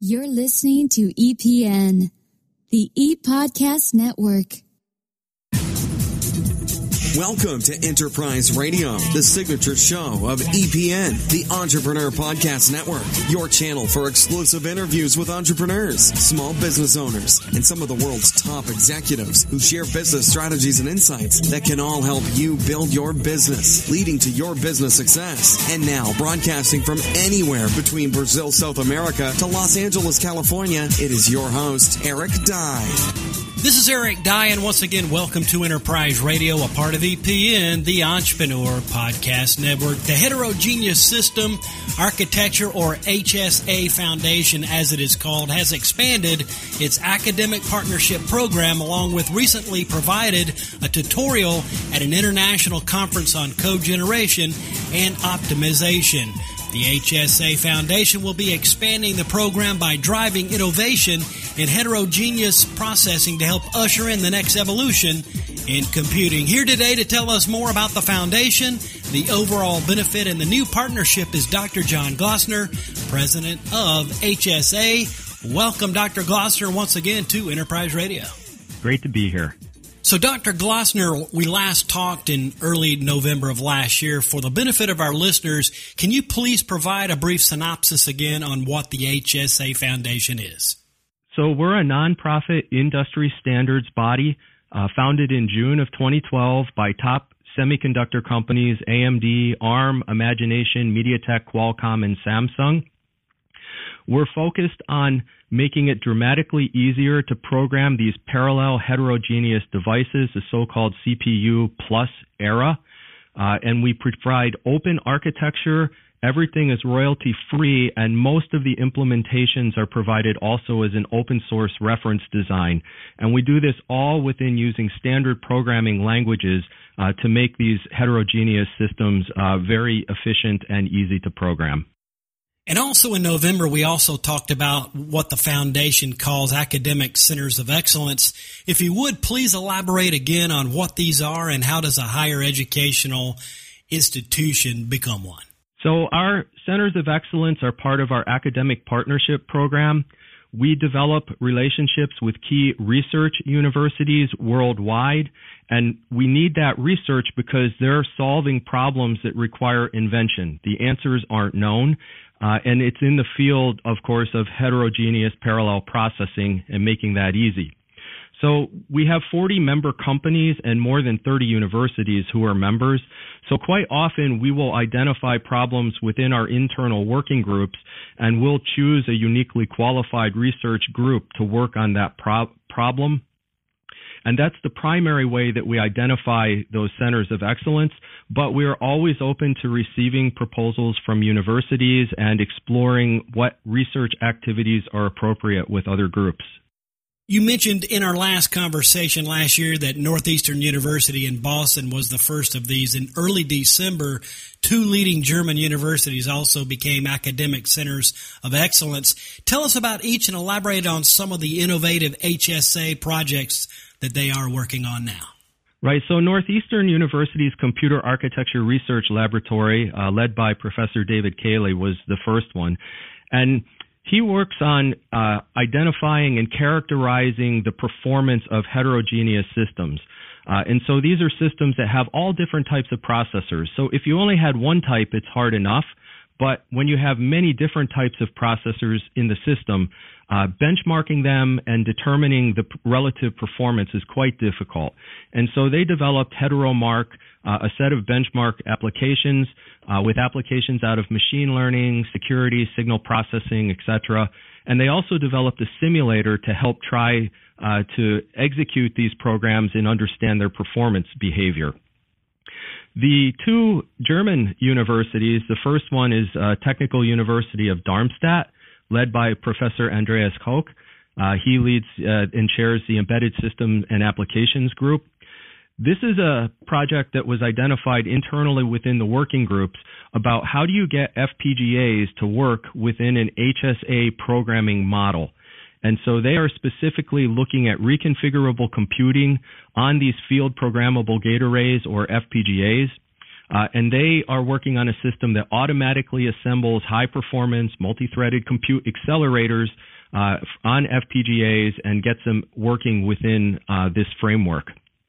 You're listening to EPN, the ePodcast Network. Welcome to Enterprise Radio, the signature show of EPN, the Entrepreneur Podcast Network, your channel for exclusive interviews with entrepreneurs, small business owners, and some of the world's top executives who share business strategies and insights that can all help you build your business, leading to your business success. And now, broadcasting from anywhere between Brazil, South America to Los Angeles, California, it is your host, Eric Dye. This is Eric Dye, and once again, welcome to Enterprise Radio, a part of EPN, the Entrepreneur Podcast Network. The Heterogeneous System Architecture, or HSA Foundation, as it is called, has expanded its academic partnership program, along with recently provided a tutorial at an international conference on code generation and optimization. The HSA Foundation will be expanding the program by driving innovation in heterogeneous processing to help usher in the next evolution in computing. Here today to tell us more about the foundation, the overall benefit, and the new partnership is Dr. John Glossner, president of HSA. Welcome, Dr. Glossner, once again to Enterprise Radio. Great to be here. So, Dr. Glossner, we last talked in early November of last year. For the benefit of our listeners, can you please provide a brief synopsis again on what the HSA Foundation is? So we're a nonprofit industry standards body founded in June of 2012 by top semiconductor companies AMD, ARM, Imagination, MediaTek, Qualcomm, and Samsung. We're focused on making it dramatically easier to program these parallel heterogeneous devices, the so-called CPU plus era. And we provide open architecture. Everything is royalty-free, and most of the implementations are provided also as an open-source reference design. And we do this all within using standard programming languages to make these heterogeneous systems very efficient and easy to program. And also in November, we also talked about what the foundation calls academic centers of excellence. If you would, please elaborate again on what these are and how does a higher educational institution become one? So our centers of excellence are part of our academic partnership program. We develop relationships with key research universities worldwide, and we need that research because they're solving problems that require invention. The answers aren't known. And it's in the field, of course, of heterogeneous parallel processing and making that easy. So we have 40 member companies and more than 30 universities who are members. So quite often we will identify problems within our internal working groups, and we'll choose a uniquely qualified research group to work on that problem. And that's the primary way that we identify those centers of excellence, but we are always open to receiving proposals from universities and exploring what research activities are appropriate with other groups. You mentioned in our last conversation last year that Northeastern University in Boston was the first of these. In early December, two leading German universities also became academic centers of excellence. Tell us about each and elaborate on some of the innovative HSA projects that they are working on now. Right. So Northeastern University's Computer Architecture Research Laboratory, led by Professor David Cayley, was the first one. And he works on identifying and characterizing the performance of heterogeneous systems. And so these are systems that have all different types of processors. So if you only had one type, it's hard enough. But when you have many different types of processors in the system, benchmarking them and determining the relative performance is quite difficult. And so they developed HeteroMark, a set of benchmark applications with applications out of machine learning, security, signal processing, etc. And they also developed a simulator to help try to execute these programs and understand their performance behavior. The two German universities, the first one is Technical University of Darmstadt, led by Professor Andreas Koch. He leads and chairs the Embedded System and Applications Group. This is a project that was identified internally within the working groups about how do you get FPGAs to work within an HSA programming model. And so they are specifically looking at reconfigurable computing on these field programmable gate arrays, or FPGAs. And they are working on a system that automatically assembles high-performance, multi-threaded compute accelerators on FPGAs and gets them working within this framework.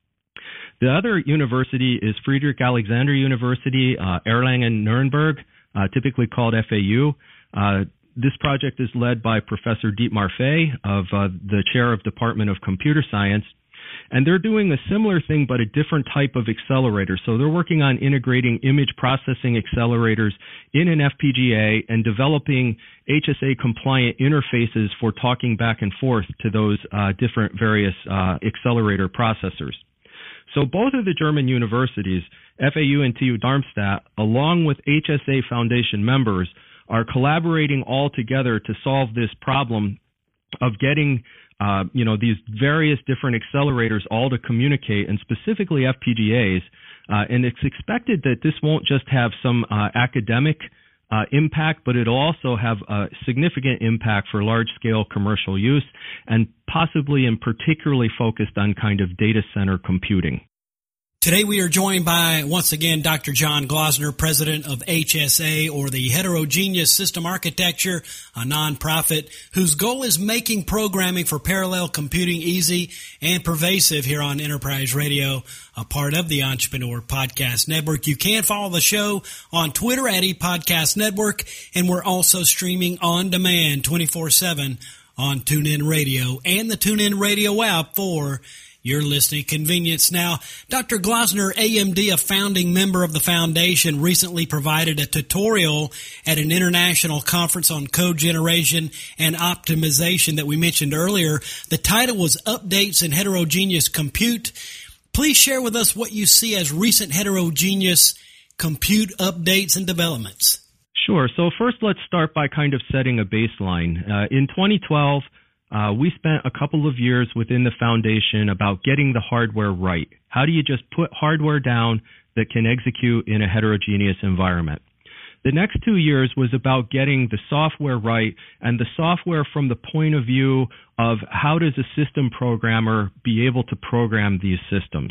The other university is Friedrich Alexander University, Erlangen-Nuremberg, typically called FAU. This project is led by Professor Dietmar Fey of the chair of Department of Computer Science. And they're doing a similar thing, but a different type of accelerator. So they're working on integrating image processing accelerators in an FPGA and developing HSA-compliant interfaces for talking back and forth to those different various accelerator processors. So both of the German universities, FAU and TU Darmstadt, along with HSA Foundation members, are collaborating all together to solve this problem of getting these various different accelerators all to communicate, and specifically FPGAs. And it's expected that this won't just have some academic impact, but it'll also have a significant impact for large-scale commercial use, and possibly and particularly focused on kind of data center computing. Today we are joined by, once again, Dr. John Glosner, president of HSA, or the Heterogeneous System Architecture, a nonprofit whose goal is making programming for parallel computing easy and pervasive here on Enterprise Radio, a part of the Entrepreneur Podcast Network. You can follow the show on Twitter at ePodcast Network, and we're also streaming on demand 24/7 on TuneIn Radio and the TuneIn Radio app for your listening convenience. Now, Dr. Glosner, AMD, a founding member of the foundation, recently provided a tutorial at an international conference on code generation and optimization that we mentioned earlier. The title was Updates in Heterogeneous Compute. Please share with us what you see as recent heterogeneous compute updates and developments. Sure. So first, let's start by kind of setting a baseline. In 2012, we spent a couple of years within the foundation about getting the hardware right. How do you just put hardware down that can execute in a heterogeneous environment? The next 2 years was about getting the software right, and the software from the point of view of how does a system programmer be able to program these systems.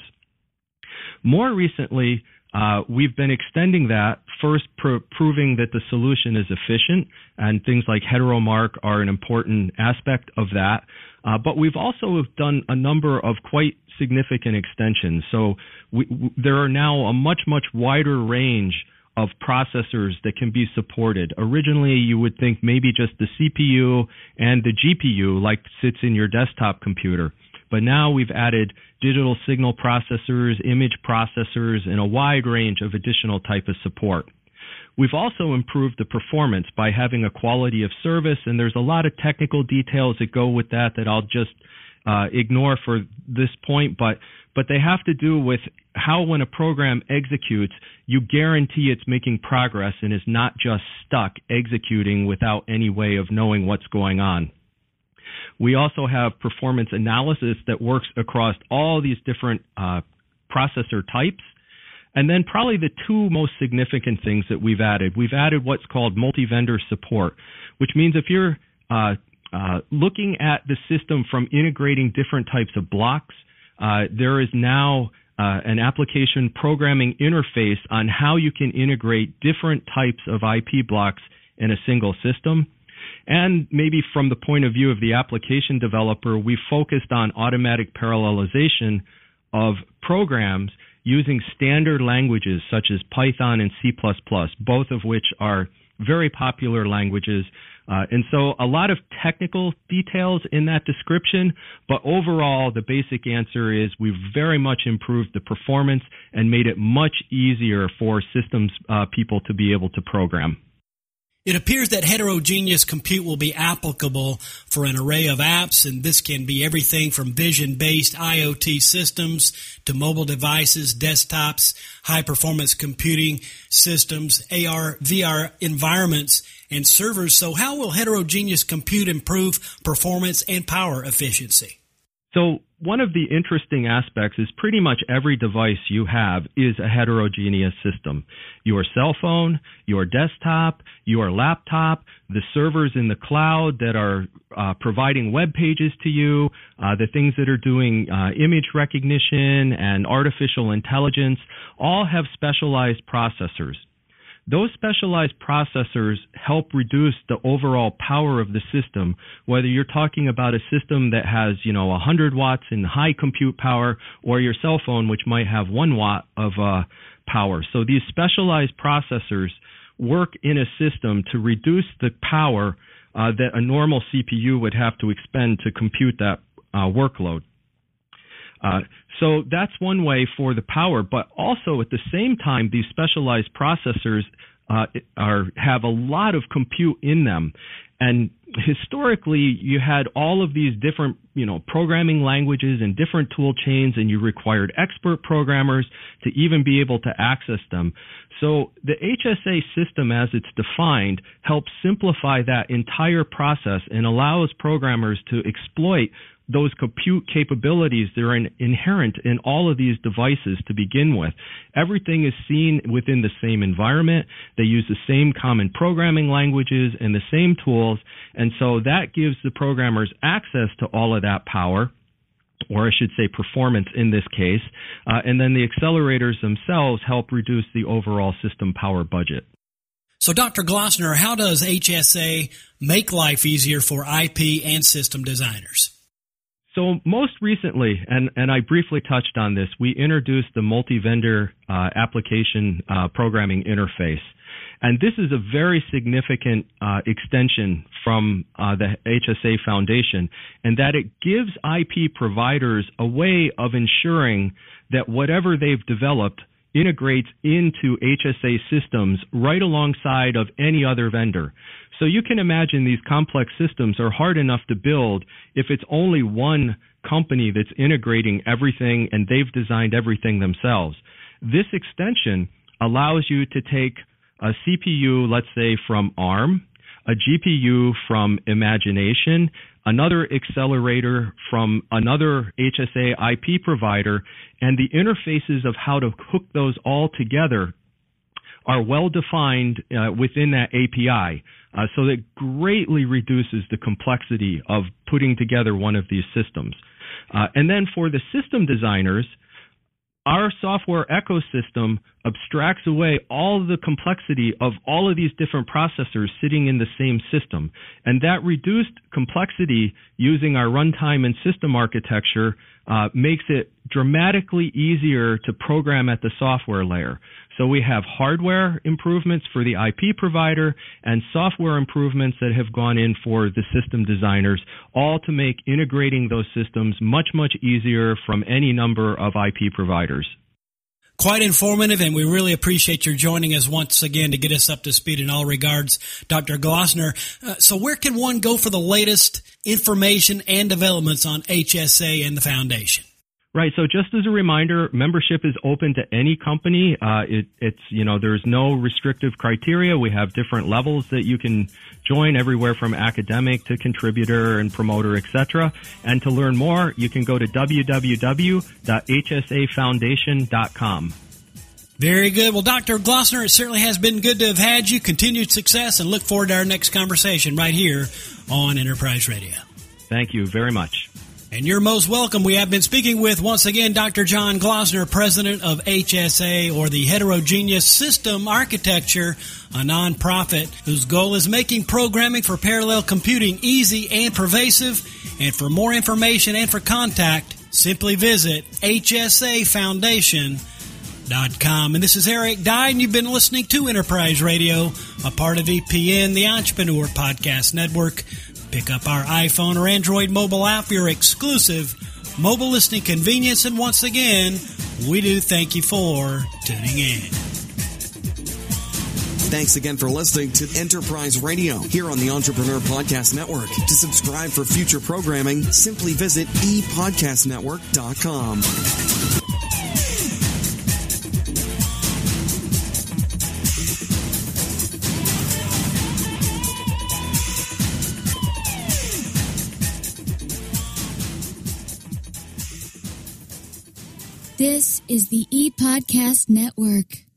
More recently, we've been extending that, first proving that the solution is efficient, and things like heteromark are an important aspect of that. But we've also done a number of quite significant extensions. So there are now a much, much wider range of processors that can be supported. Originally, you would think maybe just the CPU and the GPU, like sits in your desktop computer. But now we've added digital signal processors, image processors, and a wide range of additional type of support. We've also improved the performance by having a quality of service, and there's a lot of technical details that go with that I'll just ignore for this point, but they have to do with how, when a program executes, you guarantee it's making progress and is not just stuck executing without any way of knowing what's going on. We also have performance analysis that works across all these different processor types. And then probably the two most significant things that we've added what's called multi-vendor support, which means if you're looking at the system from integrating different types of blocks, there is now an application programming interface on how you can integrate different types of IP blocks in a single system. And maybe from the point of view of the application developer, we focused on automatic parallelization of programs using standard languages such as Python and C++, both of which are very popular languages. And so a lot of technical details in that description, but overall the basic answer is we've very much improved the performance and made it much easier for systems people to be able to program. It appears that heterogeneous compute will be applicable for an array of apps, and this can be everything from vision-based IoT systems to mobile devices, desktops, high-performance computing systems, AR, VR environments, and servers. So how will heterogeneous compute improve performance and power efficiency? So one of the interesting aspects is pretty much every device you have is a heterogeneous system. Your cell phone, your desktop, your laptop, the servers in the cloud that are providing web pages to you, the things that are doing image recognition and artificial intelligence, all have specialized processors. those specialized processors help reduce the overall power of the system, whether you're talking about a system that has, 100 watts in high compute power, or your cell phone, which might have 1 watt of power. So these specialized processors work in a system to reduce the power that a normal CPU would have to expend to compute that workload. So that's one way for the power, but also at the same time, these specialized processors have a lot of compute in them. And historically, you had all of these different, programming languages and different tool chains, and you required expert programmers to even be able to access them. So the HSA system, as it's defined, helps simplify that entire process and allows programmers to exploit those compute capabilities that are inherent in all of these devices to begin with. Everything is seen within the same environment. They use the same common programming languages and the same tools, and so that gives the programmers access to all of that power, or I should say performance in this case, and then the accelerators themselves help reduce the overall system power budget. So, Dr. Glossner, how does HSA make life easier for IP and system designers? So most recently, and I briefly touched on this, we introduced the multi-vendor application programming interface. And this is a very significant extension from the HSA Foundation, in that it gives IP providers a way of ensuring that whatever they've developed integrates into HSA systems right alongside of any other vendor. So you can imagine these complex systems are hard enough to build if it's only one company that's integrating everything and they've designed everything themselves. This extension allows you to take a CPU, let's say from ARM, a GPU from Imagination, another accelerator from another HSA IP provider, and the interfaces of how to hook those all together are well defined within that API. So that greatly reduces the complexity of putting together one of these systems. And then for the system designers, our software ecosystem abstracts away all the complexity of all of these different processors sitting in the same system. And that reduced complexity using our runtime and system architecture makes it dramatically easier to program at the software layer. So we have hardware improvements for the IP provider and software improvements that have gone in for the system designers, all to make integrating those systems much, much easier from any number of IP providers. Quite informative, and we really appreciate your joining us once again to get us up to speed in all regards, Dr. Glossner. So where can one go for the latest information and developments on HSA and the Foundation? Right. So just as a reminder, membership is open to any company. There's no restrictive criteria. We have different levels that you can join, everywhere from academic to contributor and promoter, etc. And to learn more, you can go to www.hsafoundation.com. Very good. Well, Dr. Glossner, it certainly has been good to have had you. Continued success, and look forward to our next conversation right here on Enterprise Radio. Thank you very much. And you're most welcome. We have been speaking with, once again, Dr. John Glossner, president of HSA, or the Heterogeneous System Architecture, a nonprofit whose goal is making programming for parallel computing easy and pervasive. And for more information and for contact, simply visit hsafoundation.com. And this is Eric Dye, and you've been listening to Enterprise Radio, a part of EPN, the Entrepreneur Podcast Network. Pick up our iPhone or Android mobile app for your exclusive mobile listening convenience. And once again, we do thank you for tuning in. Thanks again for listening to Enterprise Radio here on the Entrepreneur Podcast Network. To subscribe for future programming, simply visit epodcastnetwork.com. This is the ePodcast Network.